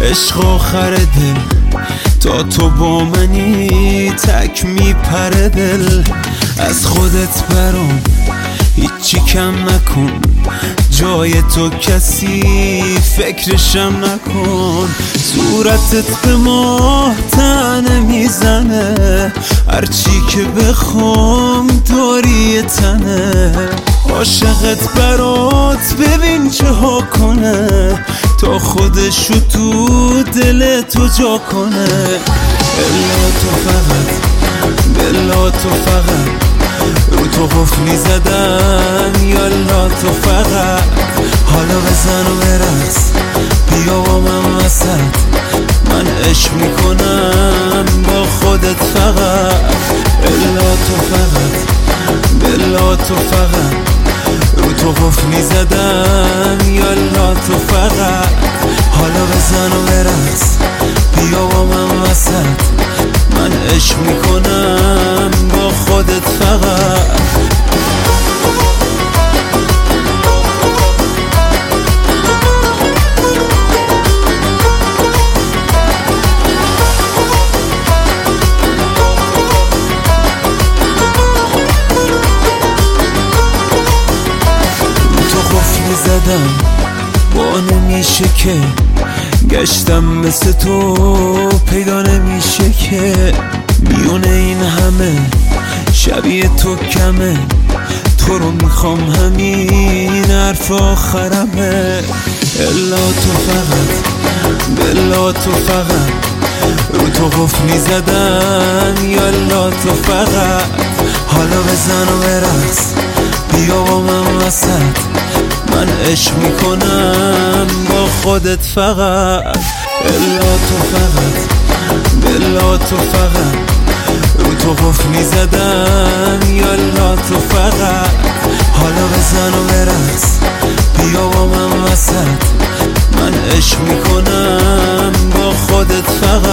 عشق آخر دل تا تو با منی تک میپره دل. از خودت برام هیچی کم نکن، جای تو کسی فکرشم نکن. صورتت به ماه تنه میزنه، هرچی که بخوام داری تنه. عاشقت برات ببین چه ها کنه، تا خودشو تو دل تو جا کنه. الا تو فقط، بلا تو فقط رو تو قفلی زدم. یالا تو فقط حالا بزن و برقص، بیا با من وسط، من عشق میکنم با خودت فقط. الا تو فقط، بلا تو فقط رو تو قفلی زدم. یالا تو فقط حالا بزن و برقص، بیا با من وسط، من عشق میکنم با خودت فقط. زدم با نمیشه که گشتم مثل تو پیدا نمیشه که. میونه این همه شبیه تو کمه، تو رو میخوام همین حرف آخرمه. الا تو فقط، بلا تو فقط رو تو قفلی زدم. یالا تو فقط حالا بزن و برقص، بیا با من وسط، من عشق میکنم با خودت فقط. الا تو فقط، بلا تو فقط رو تو قفلی زدم. یالا تو فقط حالا بزن و برقص، بیا با من وسط، من عشق میکنم با خودت فقط.